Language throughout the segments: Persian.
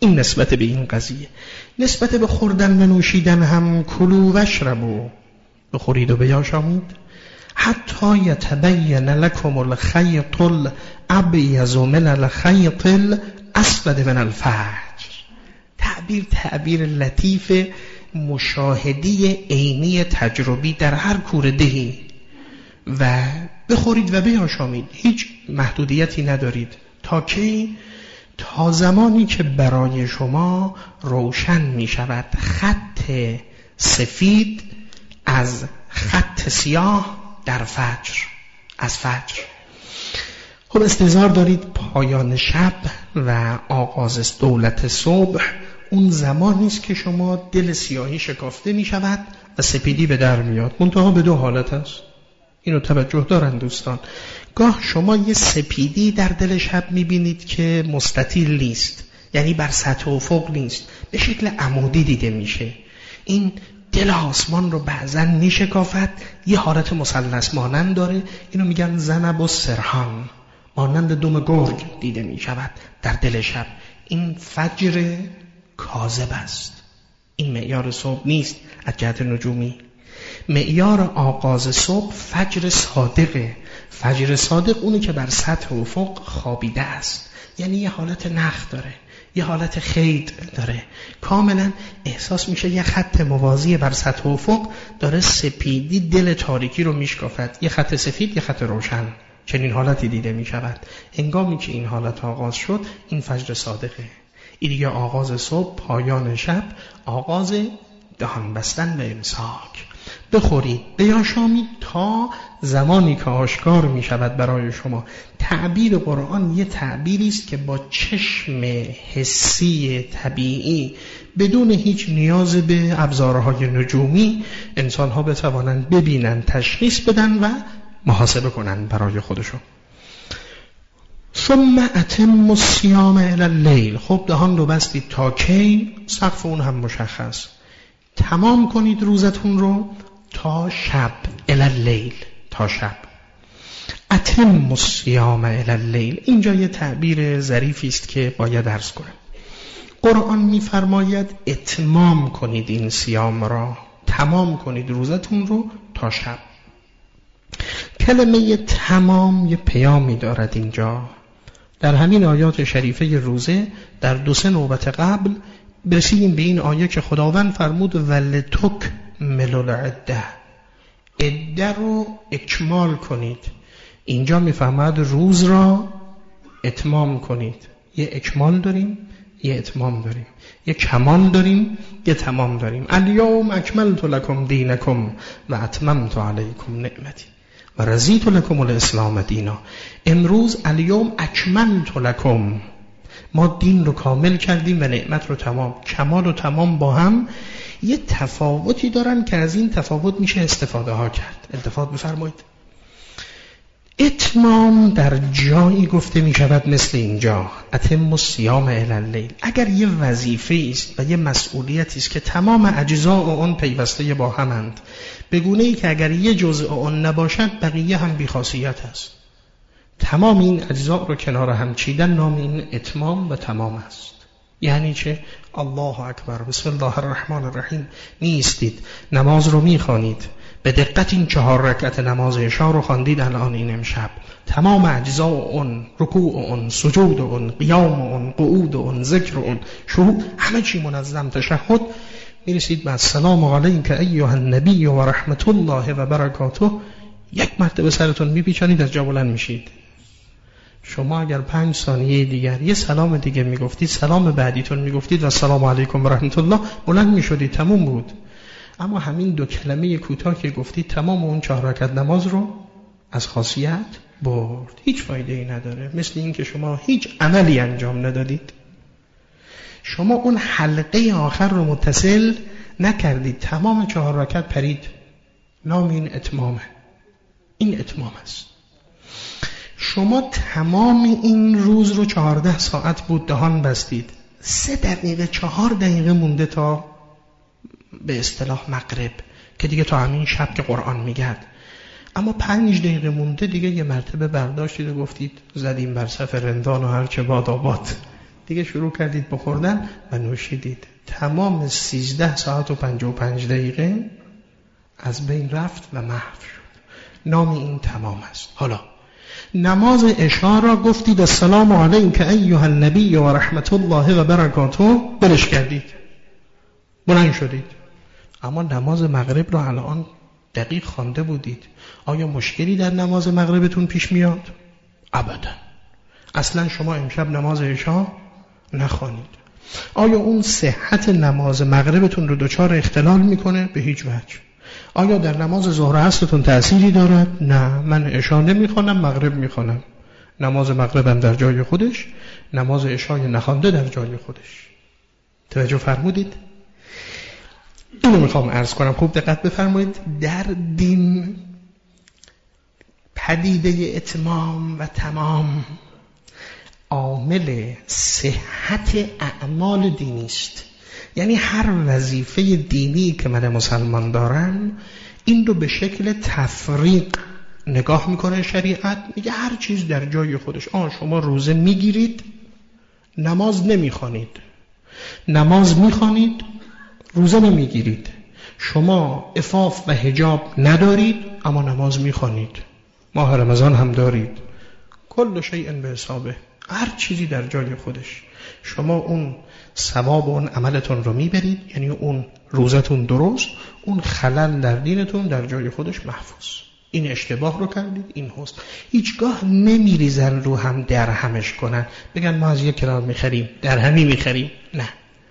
این نسبت به این قضیه. نسبت به خوردن و نوشیدن هم کلوا واشربوا، بخورید و بیاشامید حتی یتبین لکم الخیط الابیض من الخیط الاسود من الفجر. تعبیر لطیف مشاهدی عینی تجربی در هر کوره دهی و بخورید و بیاشامید، هیچ محدودیتی ندارید. تا کی؟ تا زمانی که برای شما روشن می شود خط سفید از خط سیاه در فجر، از فجر. خب استظهار دارید پایان شب و آغاز دولت صبح اون زمانی است که شما دل سیاهی شکافته می شود و سپیدی به در میاد. منتها به دو حالت است، اینو توجه دارن دوستان. گاه شما یه سپیدی در دل شب می بینید که مستطیل نیست، یعنی بر سطح افق نیست، به شکل عمودی دیده میشه. این دل آسمان رو بعضن می شکافت، یه حالت مثلث مانند داره، اینو میگن ذنب و سرحان، مانند دم گرگ دیده می شود در دل شب. این فجر کاذب است، این معیار صبح نیست از جهت نجومی. معیار آغاز صبح فجر صادقه. فجر صادق اونی که بر سطح افق خوابیده است، یعنی یه حالت نخ داره، یه حالت خید داره، کاملا احساس میشه یه خط موازی بر سطح افق داره سپیدی دل تاریکی رو میشکافد، یه خط سفید یه خط روشن، چنین حالتی دیده میشود. هنگامی که این حالت آغاز شد این فجر صادقه. این دیگه آغاز صبح، پایان شب، آغاز دهان بستن و امساک. بخورید بیاشامید تا زمانی که آشکار می شود برای شما. تعبیر قرآن یه تعبیری است که با چشم حسی طبیعی بدون هیچ نیاز به ابزارهای نجومی انسانها بتوانند ببینن، تشخیص بدن و محاسبه کنن برای خودشون. ثم اتموا الصیام الی اللیل. خب دهان رو بستید تا کی؟ سقف اون هم مشخص. تمام کنید روزتون رو تا شب، الی اللیل، تا شب. اتموا الصیام الی اللیل. اینجا یه تعبیر ظریفی است که باید عرض کنم. قرآن می‌فرماید اتمام کنید این صیام را، تمام کنید روزتون رو تا شب. کلمه تمام یه پیامی دارد اینجا. در همین آیات شریفه روزه در 2-3 نوبت قبل برسیدیم به این آیه که خداوند فرمود ولتکملوا العده، عده رو اکمال کنید. اینجا میفهمد روز را اتمام کنید. یه اکمال داریم، یه اتمام داریم، یه کمال داریم، یه تمام داریم. الیوم اکملت لکم دینکم و اتممت علیکم نعمتی و رضیت لکم الاسلام دینا. امروز الیوم اکملت لکم، ما دین رو کامل کردیم و نعمت رو تمام. کمال و تمام با هم یه تفاوتی دارن که از این تفاوت میشه استفاده ها کرد. التفات بفرمایید. اتمام در جایی گفته می شود مثل اینجا اتموا الصیام الی اللیل. اگر یه وظیفه است و یه مسئولیتی است که تمام اجزاء اون پیوسته با همند، به گونه ای که اگر یه جزء اون نباشد بقیه هم بی‌خاصیت است، تمام این اجزاء رو کنار هم چیدن نام این اتمام و تمام است. یعنی چه؟ الله اکبر، بسم الله الرحمن الرحیم نیستید، نماز رو میخوانید، به دقت این 4 رکعت نماز عشا رو خواندید الان این امشب، تمام اجزاء اون، رکوع اون، سجود اون، قیام اون، قعود اون، ذکر اون، شهود، همه چی منظم، تشهد، میرسید به السلام علیک ایها النبی و رحمت الله و برکاته، یک مرتبه سرتون میپیچانید، از جا بلند میشید. شما اگر 5 ثانیه دیگر یه سلام دیگه میگفتید، سلام بعدیتون میگفتید و السلام علیکم و رحمت الله، بلند میشدید، تموم بود. اما همین 2 کلمه کوتاه که گفتید تمام اون 4 رکعت نماز رو از خاصیت برد. هیچ فایده ای نداره، مثل این که شما هیچ عملی انجام ندادید، شما اون حلقه آخر رو متصل نکردید، تمام 4 رکعت پرید. نام این اتمامه، این اتمام است. شما تمام این روز رو 14 ساعت بود دهان بستید، 3 دقیقه 4 دقیقه مونده تا به اصطلاح مغرب که دیگه تا همین شب که قرآن میگد، اما 5 دقیقه مونده دیگه یه مرتبه برداشتید و گفتید زدیم بر صف رندان و هرچه باد آباد، دیگه شروع کردید بخوردن و نوشیدید. تمام 13 ساعت و 55 دقیقه از بین رفت و محو شد. نام این تمام است. حالا نماز عشا را گفتید السلام علیک ایها النبی و رحمت الله و برکاته، بلش کردید، بلند شدید. اما نماز مغرب را الان دقیق خوانده بودید. آیا مشکلی در نماز مغربتون پیش میاد؟ ابدا. اصلا شما امشب نماز عشا نخوانید. آیا اون صحت نماز مغربتون رو دچار اختلال میکنه؟ به هیچ وجه. آیا در نماز ظهر و عصرتون تأثیری دارد؟ نه، من عشا نمیخوانم، مغرب میخوانم. نماز مغربم در جای خودش، نماز عشای نخوانده در جای خودش. توجه فرمودید؟ اینو میخوام عرض کنم، خوب دقت بفرمایید. در دین پدیده اتمام و تمام عامل صحت اعمال دینی است. یعنی هر وظیفه دینی که من مسلمان دارم این رو به شکل تفریق نگاه میکنه شریعت. میگه هر چیز در جای خودش. شما روزه میگیرید، نماز نمیخوانید، نماز میخوانید، روزه نمیگیرید. شما عفاف و حجاب ندارید اما نماز میخوانید، ماه رمضان هم دارید. کل شیء به حسابه، هر چیزی در جای خودش. شما اون ثواب اون عملتون رو میبرید، یعنی اون روزتون درست، اون خلل در دینتون در جای خودش محفوظ. این اشتباه رو کردید، این هست. هیچگاه نمیریزن رو هم درهمش کنن، بگن ما از یک کلام میخریم درهمی میخریم. نه،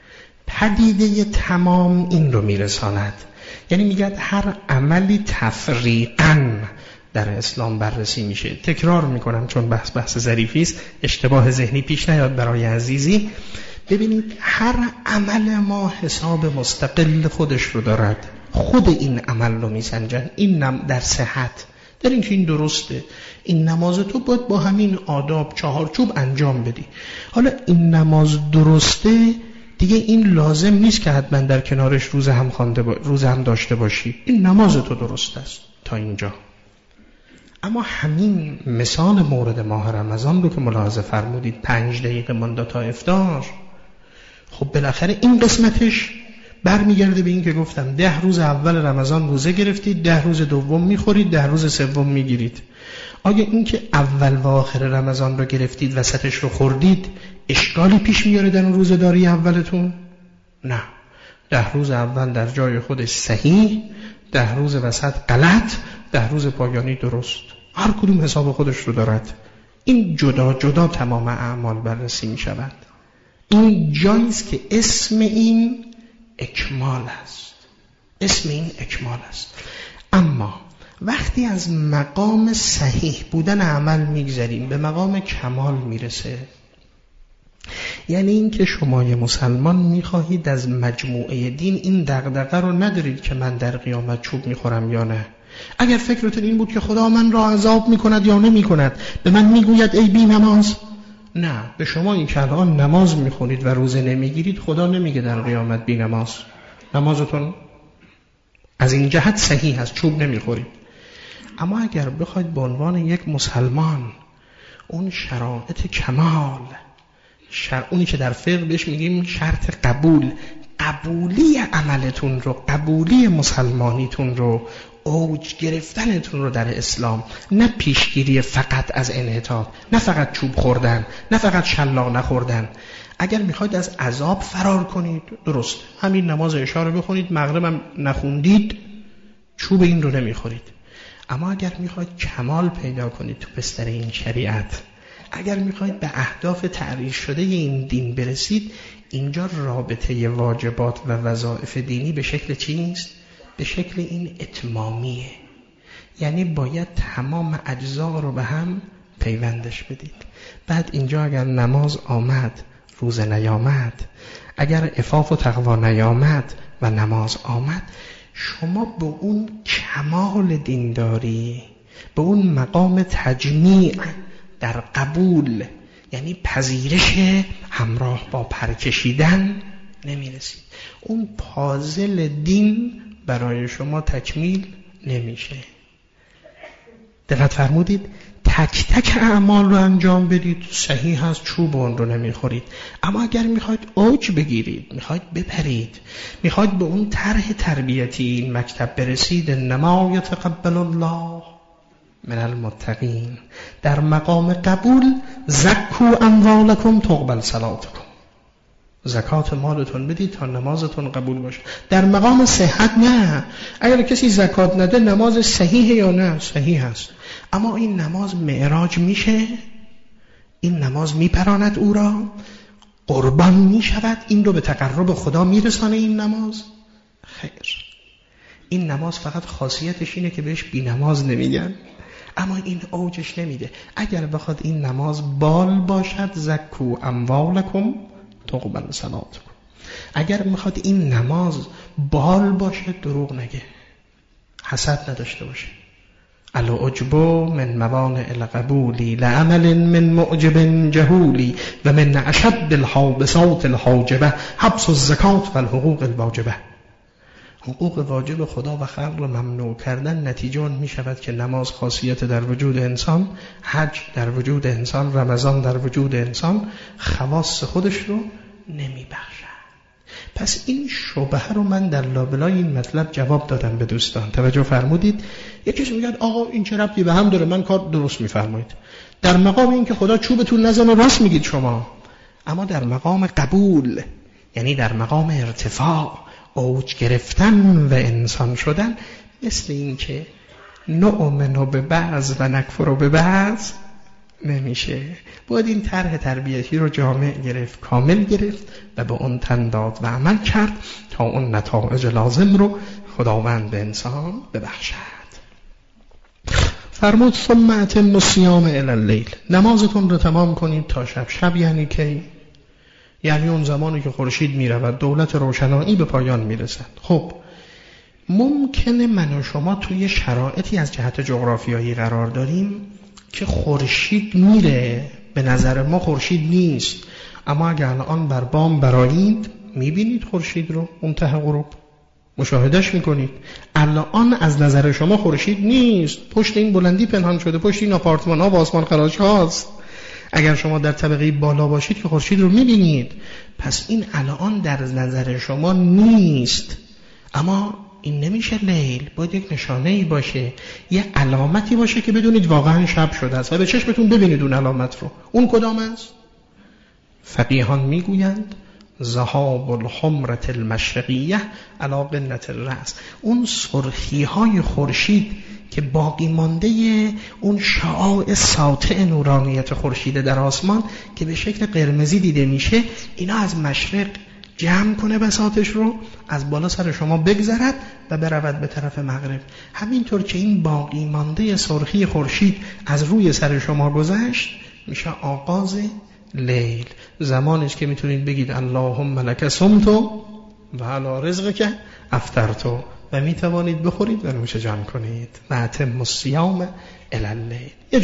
پدیده تمام این رو میرساند. یعنی میگه هر عملی تفریقاً در اسلام بررسی میشه. تکرار میکنم چون بحث ظریفی است، اشتباه ذهنی پیش نیاد برای عزیزی. ببینید هر عمل ما حساب مستقل خودش رو دارد. خود این عمل رو میسنجن. این در صحت، در اینکه این درسته، این نماز تو باید با همین آداب چهارچوب انجام بدی. حالا این نماز درسته دیگه، این لازم نیست که حتما در کنارش روزه هم داشته باشی. این نماز تو درست است تا اینجا. اما همین مثال مورد ماه رمضان رو که ملاحظه فرمودید 5 دقیقه مانده تا افطار، خب بالاخره این قسمتش برمیگرده به این که گفتم 10 روز اول رمضان روزه گرفتید، 10 روز دوم میخورید، 10 روز سوم میگیرید. آیا این که اول و آخر رمضان رو گرفتید وسطش رو خوردید اشکالی پیش میاره در اون روزه‌داری اولتون؟ نه. 10 روز اول در جای خودش صحیح، 10 روز وسط غلط، 10 روز پایانی درست. هر کدوم حساب خودش رو دارد. این جدا جدا تمام اعمال بررسی می شود. این جاییست که اسم این اکمال است. اسم این اکمال است. اما وقتی از مقام صحیح بودن عمل میگذریم به مقام کمال میرسه، یعنی این که شما یه مسلمان میخواهید از مجموعه دین این دغدغه رو ندارید که من در قیامت چوب میخورم یا نه. اگر فکرتون این بود که خدا من را عذاب میکند یا نمیکند، به من میگوید ای بی نماز، نه، به شما این که الان نماز میخونید و روزه نمیگیرید خدا نمیگه در قیامت بی نماز. نمازتون از این جهت صحیح است، چوب نمیخورید. اما اگر بخواید به عنوان یک مسلمان اون شرایط کمال، اونی که در فقه بهش میگیم شرط قبولی عملتون رو، قبولی مسلمانیتون رو، اوج گرفتنتون رو در اسلام، نه پیشگیری فقط از انحطاط، نه فقط چوب خوردن، نه فقط شلاق نخوردن. اگر میخواید از عذاب فرار کنید درست، همین نماز عشا رو بخونید، مغربم نخوندید، چوب این رو نمیخورید. اما اگر میخواید کمال پیدا کنید تو بستر این شریعت، اگر میخواید به اهداف تعریف شده این دین برسید، اینجا رابطه واجبات و وظایف دینی به شکل چی نیست؟ به شکل این اتمامیه. یعنی باید تمام اجزا رو به هم پیوندش بدید. بعد اینجا اگر نماز آمد روزه نیامد، اگر عفاف و تقوا نیامد و نماز آمد، شما به اون کمال دینداری، به اون مقام تجمیع در قبول، یعنی پذیرش همراه با پرکشیدن نمیرسید. اون پازل دین برای شما تکمیل نمیشه. دقت فرمودید؟ تک تک اعمال رو انجام بدید صحیح هست، چوب اون رو نمیخورید. اما اگر میخواید اوج بگیرید، میخواید بپرید، میخواید به اون طرح تربیتی این مکتب برسید، انما یتقبل الله من المتقین، در مقام قبول زکو اموالکم تقبل صلاتکم، زکات مالتون بدید تا نمازتون قبول باشه. در مقام صحت نه، اگر کسی زکات نده نماز صحیحه یا نه؟ صحیح هست، اما این نماز معراج میشه؟ این نماز میپراند او را؟ قربان میشود؟ این رو به تقرب خدا میرسانه این نماز؟ خیر، این نماز فقط خاصیتش اینه که بهش بی نماز نمیگن، اما این اوجش نمیده. اگر بخواد این نماز بال باشد، زکو اموالکم تقبل صلاتکم. اگر میخواد این نماز بال باشه، دروغ نگه، حسد نداشته باشه. العجب من موانع القبول لعمل من معجب جهولی و من اشد الحابسات الحاجبه حبس الزکات و الحقوق الواجبه. حقوق واجب خدا و خلق رو ممنوع کردن نتیجه اون می شود که نماز خاصیت در وجود انسان، حج در وجود انسان، رمضان در وجود انسان، خواص خودش رو نمی بخشد. پس این شبهه رو من در لابلای این مطلب جواب دادم به دوستان. توجه فرمودید؟ یکیش میگه آقا این چه ربطی به هم داره؟ من کار درست میفرمایید. در مقام این که خدا چوبتون نزنه راست میگید شما، اما در مقام قبول، یعنی در مقام ارتفاع، اوج گرفتن و انسان شدن، مثل این که نؤمن به بعض و نکفر به بعض نمیشه. باید این طرح تربیتی رو جامع گرفت، کامل گرفت و به اون تن داد و عمل کرد تا اون نتایج لازم رو خداوند به انسان ببخشد. فرمود ثم اتموا الصیام الی اللیل، نمازتون رو تمام کنید تا شب. شب یعنی کی؟ یعنی اون زمانی که خورشید میرود، دولت روشنایی به پایان میرسد. خب ممکنه من و شما توی شرایطی از جهت جغرافیایی قرار داریم که خورشید میره، به نظر ما خورشید نیست، اما اگر الان بر بام برآیید میبینید خورشید رو، منتهی غروب مشاهدهش میکنید. الان از نظر شما خورشید نیست، پشت این بلندی پنهان شده، پشت این آپارتمان ها و آسمان خراش هاست. اگر شما در طبقه بالا باشید که خورشید رو میبینید. پس این الان در نظر شما نیست، اما این نمیشه لیل، باید یک نشانه‌ای باشه، یک علامتی باشه که بدونید واقعا شب شده است و به چشمتون ببینید اون علامت رو. اون کدام است؟ فقیهان میگویند ذهاب الحمرة المشرقیه علی قنة الرأس، اون سرخی‌های خورشید که باقی مانده اون شعاع ساطع نورانیت خورشید در آسمان که به شکل قرمزی دیده میشه، اینا از مشرق جمع کنه بساطش رو، از بالا سر شما بگذرد و برود به طرف مغرب. همینطور که این باقی مانده سرخی خورشید از روی سر شما گذشت، میشه آغاز لیل، زمانش که میتونید بگید اللهم لک صمتو و علی رزقک افطرتو، و میتوانید بخورید و نوش جان کنید. و اتموا الصیام الی اللیل.